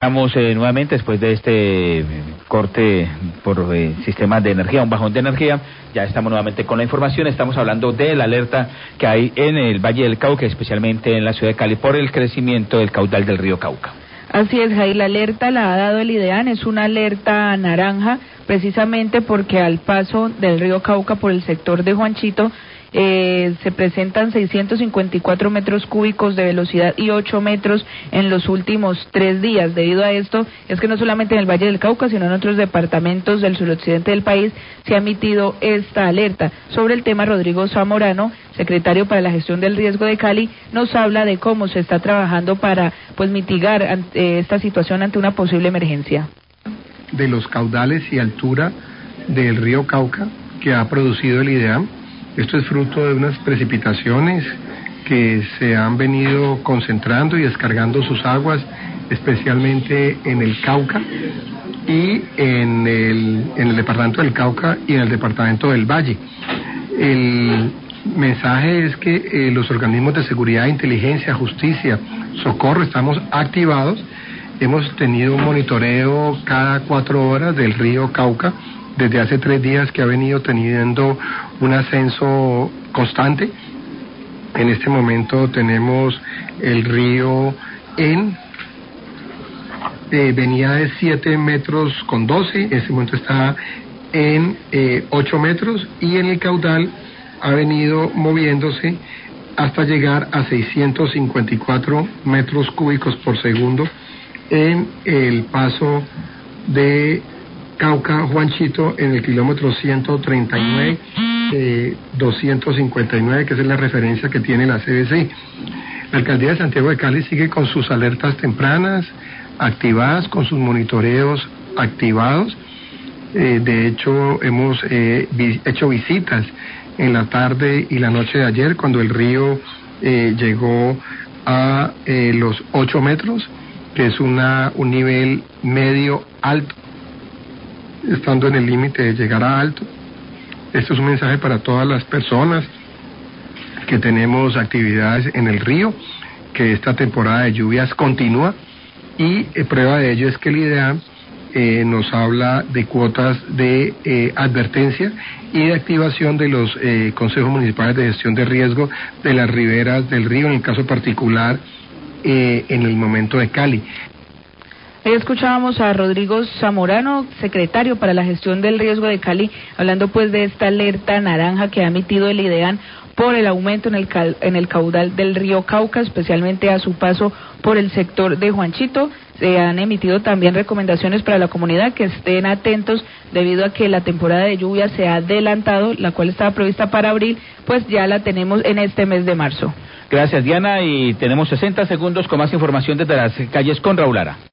Estamos nuevamente después de este corte por sistemas de energía, un bajón de energía. Ya estamos nuevamente con la información. Estamos hablando de la alerta que hay en el Valle del Cauca, especialmente en la ciudad de Cali, por el crecimiento del caudal del río Cauca. Así es, Jai, la alerta la ha dado el IDEAN, es una alerta naranja, precisamente porque al paso del río Cauca por el sector de Juanchito, se presentan 654 metros cúbicos de velocidad y 8 metros en los últimos 3 días. Debido a esto, es que no solamente en el Valle del Cauca, sino en otros departamentos del suroccidente del país se ha emitido esta alerta. Sobre el tema, Rodrigo Zamorano, secretario para la gestión del riesgo de Cali, nos habla de cómo se está trabajando para mitigar esta situación ante una posible emergencia. De los caudales y altura del río Cauca que ha producido el IDEAM. Esto es fruto de unas precipitaciones que se han venido concentrando y descargando sus aguas, especialmente en el Cauca y en el departamento del Cauca y en el departamento del Valle. El mensaje es que los organismos de seguridad, inteligencia, justicia, socorro, estamos activados. Hemos tenido un monitoreo cada 4 horas del río Cauca desde hace 3 días, que ha venido teniendo un ascenso constante. En este momento tenemos el río venía de 7 metros con 12, en este momento está en 8 metros, y en el caudal ha venido moviéndose hasta llegar a 654 metros cúbicos por segundo en el paso de Cauca Juanchito en el kilómetro 139, 259, que es la referencia que tiene la CBC. La alcaldía de Santiago de Cali sigue con sus alertas tempranas activadas, con sus monitoreos activados. De hecho, hemos hecho visitas en la tarde y la noche de ayer, cuando el río llegó a los 8 metros, que es un nivel medio alto, estando en el límite de llegar a alto. Esto es un mensaje para todas las personas que tenemos actividades en el río, que esta temporada de lluvias continúa, y prueba de ello es que el IDEAM nos habla de cuotas de advertencia y de activación de los consejos municipales de gestión de riesgo de las riberas del río, en el caso particular en el momento de Cali. Ahí escuchábamos a Rodrigo Zamorano, secretario para la gestión del riesgo de Cali, hablando pues de esta alerta naranja que ha emitido el IDEAN por el aumento en el caudal del río Cauca, especialmente a su paso por el sector de Juanchito. Se han emitido también recomendaciones para la comunidad que estén atentos, debido a que la temporada de lluvia se ha adelantado, la cual estaba prevista para abril, pues ya la tenemos en este mes de marzo. Gracias, Diana, y tenemos 60 segundos con más información desde las calles con Raúl Lara.